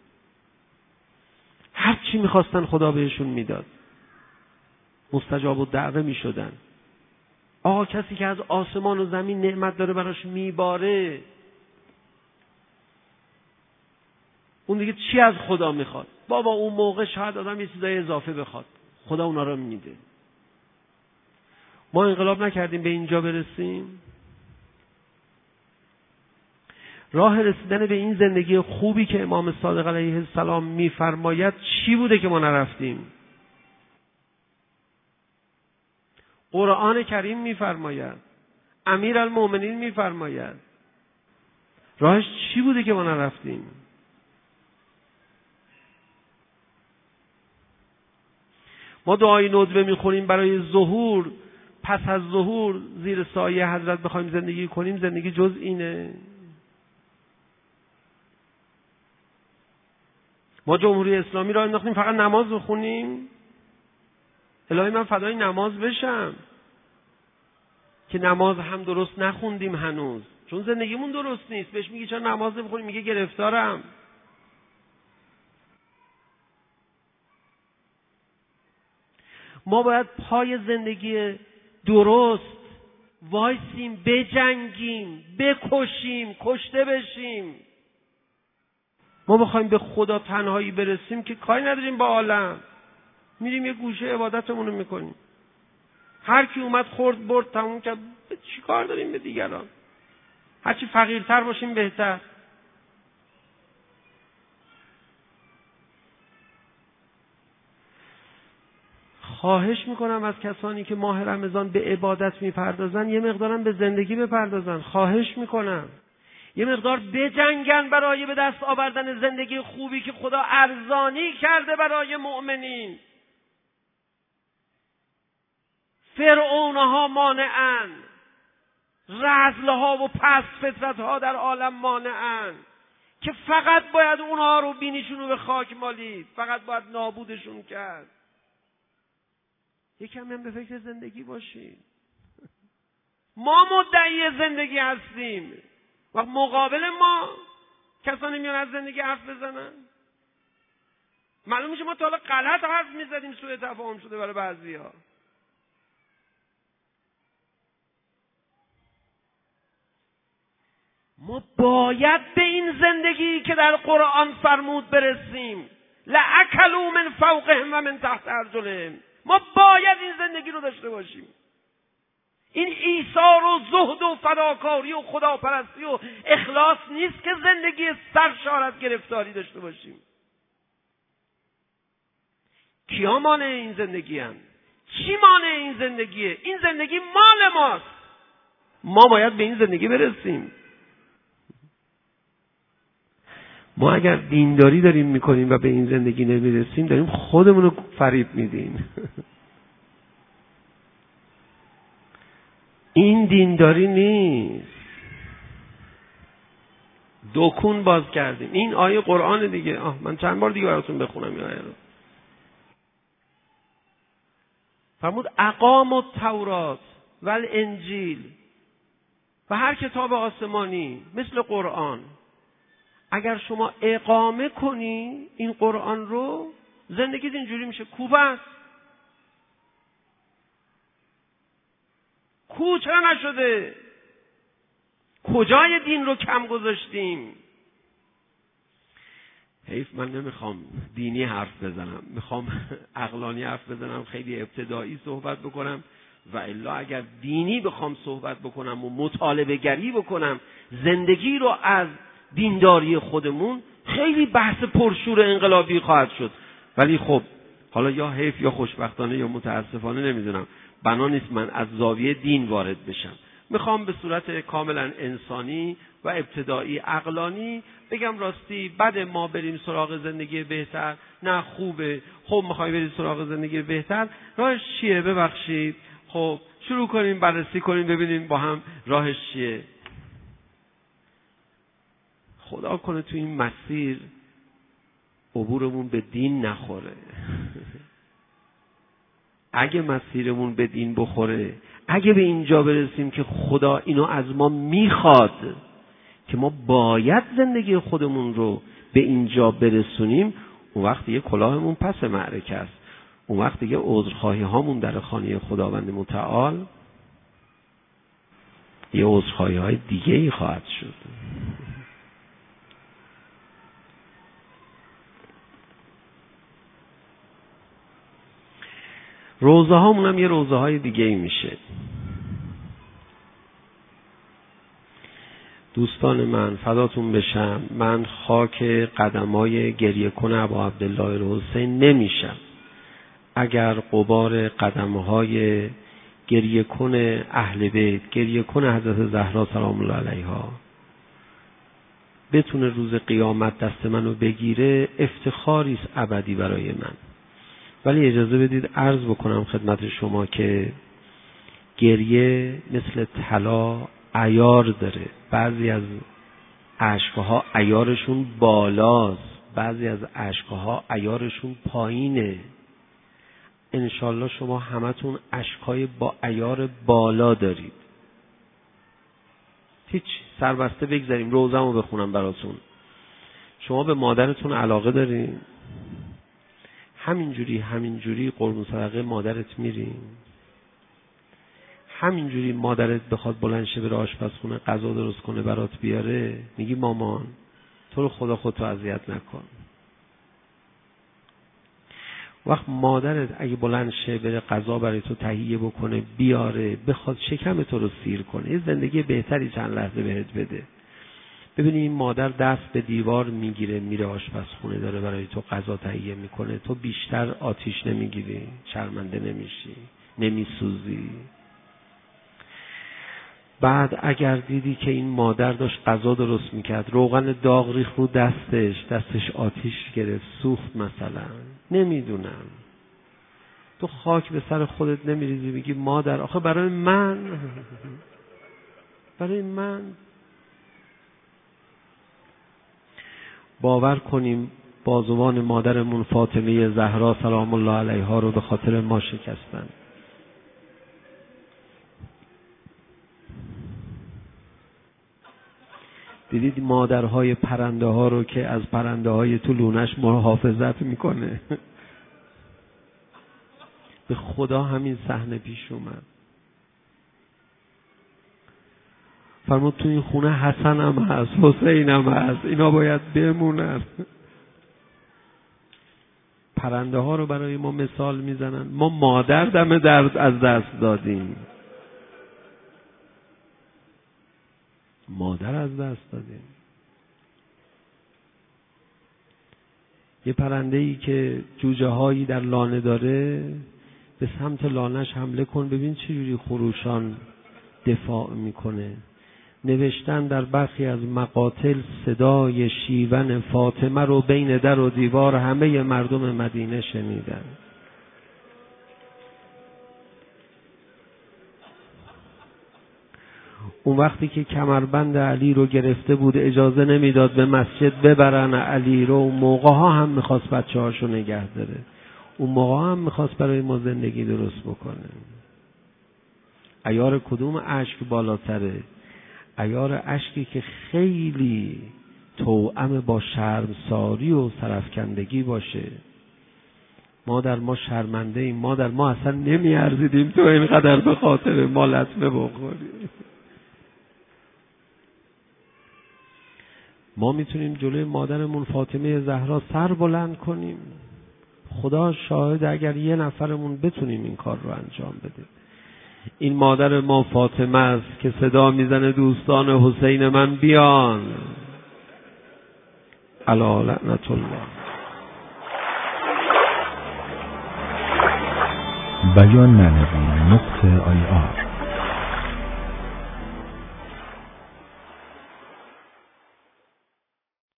هر چی می‌خواستن خدا بهشون میداد، مستجاب الدعوه می‌شدن. آقا کسی که از آسمان و زمین نعمت داره براش میباره، اون دیگه چی از خدا میخواد؟ بابا اون موقع شاید آدم یه چیزای اضافه بخواد، خدا اونا رو میده. ما انقلاب نکردیم به اینجا برسیم. راه رسیدن به این زندگی خوبی که امام صادق علیه السلام میفرماید چی بوده که ما نرفتیم؟ قرآن کریم میفرماید، امیرالمومنین میفرماید. راهش چی بوده که ما نرفتیم؟ ما دعای ندبه میخونیم برای ظهور، پس از ظهور زیر سایه حضرت بخوایم زندگی کنیم. زندگی جز اینه؟ ما جمهوری اسلامی را انداختیم فقط نماز بخونیم؟ الهی من فدای نماز بشم که نماز هم درست نخوندیم هنوز، چون زندگیمون درست نیست. بهش میگی چرا نماز نمیخونی؟ میگه گرفتارم. ما باید پای زندگی درست وایسیم، بجنگیم، بکشیم، کشته بشیم. ما بخوایم به خدا تنهایی برسیم که کاری نداریم با عالم، میریم یه گوشه عبادتمون رو میکنیم. هر کی اومد خورد برد تموم کرد، چی کار داریم به دیگران؟ هرچی فقیرتر باشیم بهتر. خواهش میکنم از کسانی که ماه رمضان به عبادت میپردازن یه مقدارم به زندگی بپردازن. خواهش میکنم یه مقدار بجنگن برای به دست آوردن زندگی خوبی که خدا ارزانی کرده برای مؤمنین. فرعونها مانعن، رذلها و پست فطرتها در عالم مانعن که فقط باید اونها رو بینیشون رو به خاک مالید، فقط باید نابودشون کرد. یکم هم به فکر زندگی باشیم. ما مدعی زندگی هستیم و مقابل ما کسانی میان از زندگی حرف بزنن. معلوم میشه ما تا حالا غلط حرف میزدیم، سوء تفاهم شده برای بعضیا. ما باید به این زندگی که در قرآن فرمود برسیم. لأکلوا من فوقهم و من تحت ارجلهم. ما باید این زندگی رو داشته باشیم. این ایثار و زهد و فداکاری و خداپرستی و اخلاص نیست که زندگی سرشار از گرفتاری داشته باشیم. کیا مانع این زندگی هم؟ چی مانع این زندگیه؟ این زندگی مال ماست. ما باید به این زندگی برسیم. ما اگر دینداری داریم میکنیم و به این زندگی نمیرسیم، داریم خودمون رو فریب میدیم. این دینداری نیست. دکون باز کردیم. این آیه قرآن دیگه. من چند بار دیگه براتون بخونم این آیه رو. فرمود اقام التورات و الانجیل و هر کتاب آسمانی مثل قرآن. اگر شما اقامه کنی این قرآن رو، زندگیت اینجوری میشه. کوبه است. چرا نشده؟ کجای دین رو کم گذاشتیم؟ حیف من نمیخوام دینی حرف بزنم، میخوام عقلانی حرف بزنم، خیلی ابتدایی صحبت بکنم، و الا اگر دینی بخوام صحبت بکنم و مطالبه گری بکنم زندگی رو از دینداری خودمون، خیلی بحث پرشور انقلابی خواهد شد. ولی خب حالا یا حیف یا خوشبختانه یا متاسفانه نمیدونم، بنا نیست من از زاویه دین وارد بشم. میخوام به صورت کاملا انسانی و ابتدایی عقلانی بگم راستی بده ما بریم سراغ زندگی بهتر؟ نه خوبه. خب میخوای بریم سراغ زندگی بهتر، راهش چیه؟ ببخشید خب شروع کنیم بررسی کنیم ببینیم با هم راهش چیه. خدا کنه تو این مسیر عبورمون به دین نخوره. اگه مسیرمون به دین بخوره، اگه به اینجا برسیم که خدا اینو از ما میخواد که ما باید زندگی خودمون رو به اینجا برسونیم، اون وقت دیگه کلاهمون پس معرکه است. اون وقت دیگه عذرخواهی هامون در خانه خداوند متعال یه عذرخواهی های دیگه ای خواهد شد. روزه هامون هم یه روزه های دیگه ای میشه. دوستان من فداتون بشم، من خاک قدمای گریه کن ابا عبدالله الحسین نمیشم اگر غبار قدمهای گریه کن اهل بیت، گریه کن حضرت زهرا سلام الله علیها بتونه روز قیامت دست منو بگیره. افتخاری است ابدی برای من. ولی اجازه بدید عرض بکنم خدمت شما که گریه مثل طلا عیار داره. بعضی از اشکها عیارشون بالاست، بعضی از اشکها عیارشون پایینه. انشالله شما همتون اشکای با عیار بالا دارید. هیچ سربسته بگذاریم روزمو بخونم براتون. شما به مادرتون علاقه دارین؟ همینجوری قربون صدقه مادرت میرین؟ همینجوری مادرت بخواد بلند شه بره آشپزخونه غذا درست کنه برات بیاره، میگی مامان تو رو خدا خودتو اذیت نکن؟ وقت مادرت اگه بلند شه بره غذا برای تو تهیه بکنه بیاره، بخواد شکم تو رو سیر کنه، یه زندگی بهتری چند لحظه بهت بده، ببینی این مادر دست به دیوار میگیره میره آشپزخونه داره برای تو غذا تهیه میکنه، تو بیشتر آتیش نمیگیری، شرمنده نمیشی، نمیسوزی. بعد اگر دیدی که این مادر داشت غذا درست میکرد، روغن داغ ریخت رو دستش آتیش گرفت سوخت مثلا، نمیدونم، تو خاک به سر خودت نمیریزی میگی مادر آخه برای من باور کنیم بازوان مادرمون فاطمه زهرا سلام الله علیها رو به خاطر ما شکستن. دیدید مادرهای پرنده ها رو که از پرنده های تو لونش محافظت میکنه؟ به خدا همین صحنه پیش اومد. فرمود تو این خونه حسن هم هست، حسین هم هست، اینا باید بمونن. پرنده ها رو برای ما مثال میزنن، ما مادر دم درد از دست دادیم. یه پرنده‌ای که جوجه هایی در لانه داره، به سمت لانهش حمله کن، ببین چجوری خروشان دفاع میکنه. نوشتن در برخی از مقاتل صدای شیون فاطمه رو بین در و دیوار همه مردم مدینه شنیدن. اون وقتی که کمربند علی رو گرفته بود اجازه نمیداد به مسجد ببرن علی رو، اون موقع ها هم میخواست بچه هاشو نگه داره، اون موقع هم میخواست برای ما زندگی درست بکنه. عیار کدوم اشک بالاتره؟ عیار اشکی که خیلی توأم با شرمساری و سرفکندگی باشه. مادر ما شرمنده ایم، مادر ما اصلا نمیارزیدیم تو اینقدر به خاطر ما لطمه بخوری. ما میتونیم جلوی مادرمون فاطمه زهرا سر بلند کنیم. خدا شاهد اگر یه نفرمون بتونیم این کار رو انجام بدیم. این مادر ما فاطمه است که صدا میزنه دوستان حسین من بیان. علی لعنت الله. بیان معنوی .ir